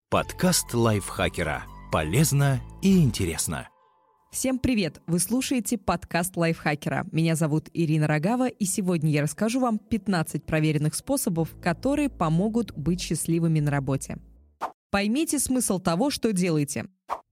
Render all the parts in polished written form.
Подкаст лайфхакера. Полезно и интересно. Всем привет! Вы слушаете подкаст лайфхакера. Меня зовут Ирина Рогава, и сегодня я расскажу вам 15 проверенных способов, которые помогут быть счастливыми на работе. Поймите смысл того, что делаете. В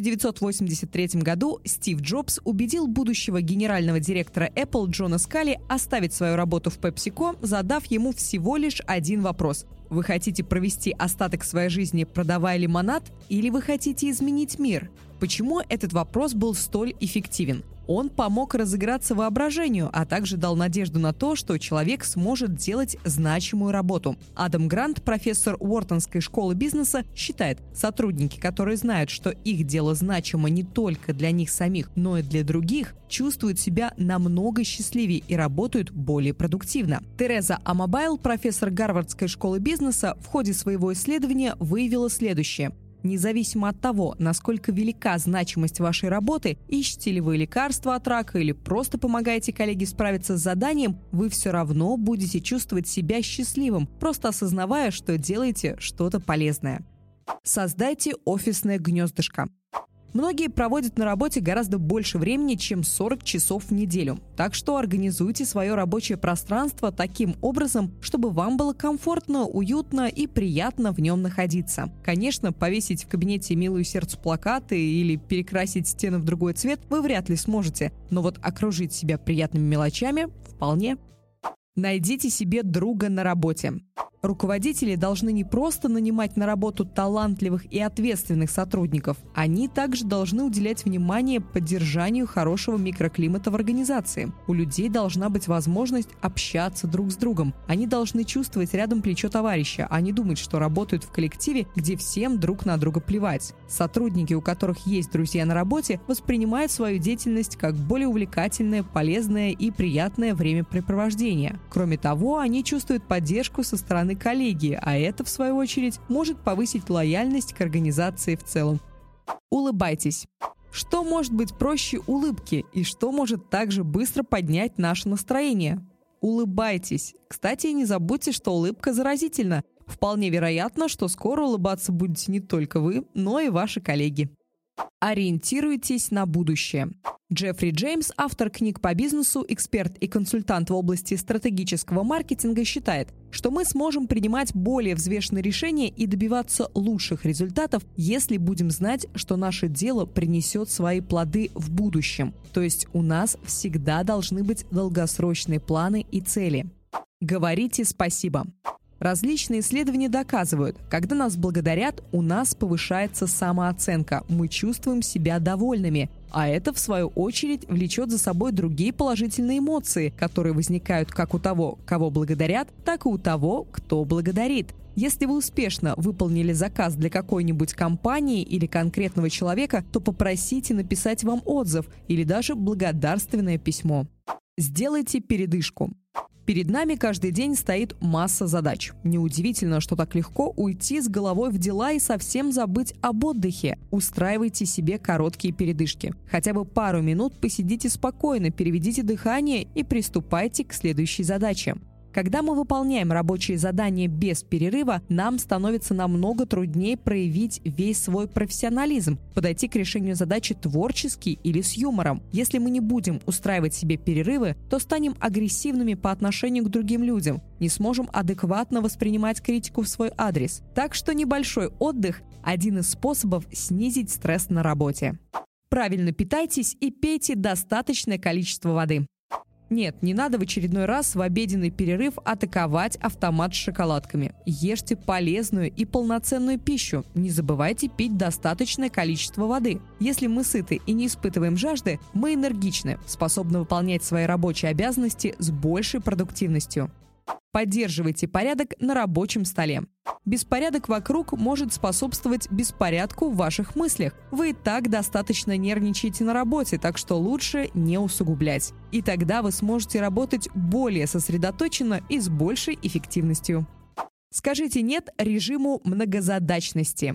1983 году Стив Джобс убедил будущего генерального директора Apple Джона Скалли оставить свою работу в PepsiCo, задав ему всего лишь один вопрос. Вы хотите провести остаток своей жизни, продавая лимонад, или вы хотите изменить мир? Почему этот вопрос был столь эффективен? Он помог разыграться воображению, а также дал надежду на то, что человек сможет делать значимую работу. Адам Грант, профессор Уортонской школы бизнеса, считает, сотрудники, которые знают, что их дело значимо не только для них самих, но и для других, чувствуют себя намного счастливее и работают более продуктивно. Тереза Амабайл, профессор Гарвардской школы бизнеса, в ходе своего исследования выявила следующее. Независимо от того, насколько велика значимость вашей работы, ищете ли вы лекарства от рака или просто помогаете коллеге справиться с заданием, вы все равно будете чувствовать себя счастливым, просто осознавая, что делаете что-то полезное. Создайте офисное гнездышко. Многие проводят на работе гораздо больше времени, чем 40 часов в неделю. Так что организуйте свое рабочее пространство таким образом, чтобы вам было комфортно, уютно и приятно в нем находиться. Конечно, повесить в кабинете милую сердцу плакаты или перекрасить стены в другой цвет вы вряд ли сможете, но вот окружить себя приятными мелочами вполне. Найдите себе друга на работе. Руководители должны не просто нанимать на работу талантливых и ответственных сотрудников, они также должны уделять внимание поддержанию хорошего микроклимата в организации. У людей должна быть возможность общаться друг с другом. Они должны чувствовать рядом плечо товарища, а не думать, что работают в коллективе, где всем друг на друга плевать. Сотрудники, у которых есть друзья на работе, воспринимают свою деятельность как более увлекательное, полезное и приятное времяпрепровождение. Кроме того, они чувствуют поддержку со стороны коллеги, а это, в свою очередь, может повысить лояльность к организации в целом. Улыбайтесь. Что может быть проще улыбки и что может также быстро поднять наше настроение? Улыбайтесь. Кстати, не забудьте, что улыбка заразительна. Вполне вероятно, что скоро улыбаться будете не только вы, но и ваши коллеги. Ориентируйтесь на будущее. Джеффри Джеймс, автор книг по бизнесу, эксперт и консультант в области стратегического маркетинга, считает, что мы сможем принимать более взвешенные решения и добиваться лучших результатов, если будем знать, что наше дело принесет свои плоды в будущем. То есть у нас всегда должны быть долгосрочные планы и цели. Говорите спасибо. Различные исследования доказывают, когда нас благодарят, у нас повышается самооценка, мы чувствуем себя довольными, а это, в свою очередь, влечет за собой другие положительные эмоции, которые возникают как у того, кого благодарят, так и у того, кто благодарит. Если вы успешно выполнили заказ для какой-нибудь компании или конкретного человека, то попросите написать вам отзыв или даже благодарственное письмо. Сделайте передышку. Перед нами каждый день стоит масса задач. Неудивительно, что так легко уйти с головой в дела и совсем забыть об отдыхе. Устраивайте себе короткие передышки. Хотя бы пару минут посидите спокойно, переведите дыхание и приступайте к следующей задаче. Когда мы выполняем рабочие задания без перерыва, нам становится намного труднее проявить весь свой профессионализм, подойти к решению задачи творчески или с юмором. Если мы не будем устраивать себе перерывы, то станем агрессивными по отношению к другим людям, не сможем адекватно воспринимать критику в свой адрес. Так что небольшой отдых – один из способов снизить стресс на работе. Правильно питайтесь и пейте достаточное количество воды. Нет, не надо в очередной раз в обеденный перерыв атаковать автомат с шоколадками. Ешьте полезную и полноценную пищу. Не забывайте пить достаточное количество воды. Если мы сыты и не испытываем жажды, мы энергичны, способны выполнять свои рабочие обязанности с большей продуктивностью. Поддерживайте порядок на рабочем столе. Беспорядок вокруг может способствовать беспорядку в ваших мыслях. Вы и так достаточно нервничаете на работе, так что лучше не усугублять. И тогда вы сможете работать более сосредоточенно и с большей эффективностью. Скажите «нет» режиму многозадачности.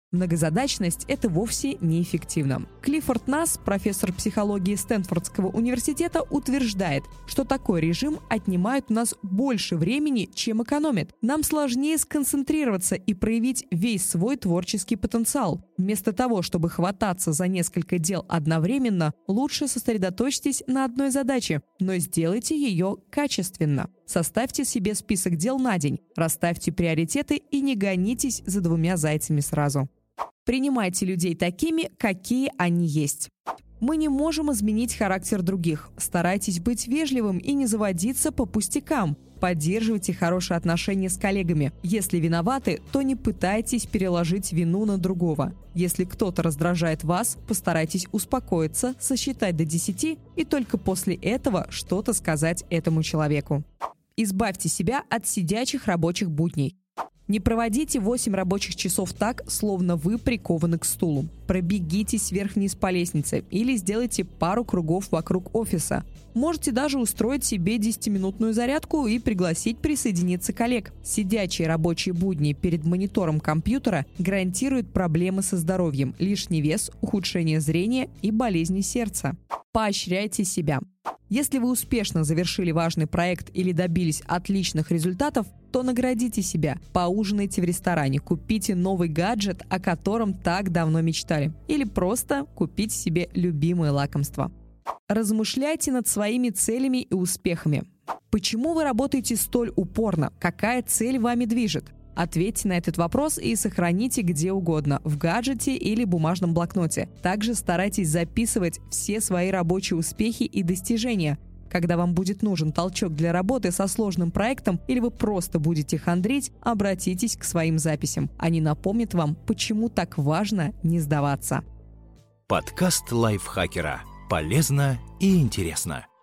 Многозадачность – это вовсе неэффективно. Клиффорд Насс, профессор психологии Стэнфордского университета, утверждает, что такой режим отнимает у нас больше времени, чем экономит. Нам сложнее сконцентрироваться и проявить весь свой творческий потенциал. Вместо того, чтобы хвататься за несколько дел одновременно, лучше сосредоточьтесь на одной задаче, но сделайте ее качественно. Составьте себе список дел на день, расставьте приоритеты и не гонитесь за 2 зайцами сразу. Принимайте людей такими, какие они есть. Мы не можем изменить характер других. Старайтесь быть вежливым и не заводиться по пустякам. Поддерживайте хорошие отношения с коллегами. Если виноваты, то не пытайтесь переложить вину на другого. Если кто-то раздражает вас, постарайтесь успокоиться, сосчитать до 10 и только после этого что-то сказать этому человеку. Избавьте себя от сидячих рабочих будней. Не проводите 8 рабочих часов так, словно вы прикованы к стулу. Пробегитесь вверх-вниз по лестнице или сделайте пару кругов вокруг офиса. Можете даже устроить себе 10-минутную зарядку и пригласить присоединиться коллег. Сидячие рабочие будни перед монитором компьютера гарантируют проблемы со здоровьем, лишний вес, ухудшение зрения и болезни сердца. Поощряйте себя. Если вы успешно завершили важный проект или добились отличных результатов, то наградите себя, поужинайте в ресторане, купите новый гаджет, о котором так давно мечтали, или просто купите себе любимое лакомство. Размышляйте над своими целями и успехами. Почему вы работаете столь упорно? Какая цель вами движет? Ответьте на этот вопрос и сохраните где угодно – в гаджете или бумажном блокноте. Также старайтесь записывать все свои рабочие успехи и достижения. Когда вам будет нужен толчок для работы со сложным проектом или вы просто будете хандрить, обратитесь к своим записям. Они напомнят вам, почему так важно не сдаваться. Подкаст лайфхакера. Полезно и интересно.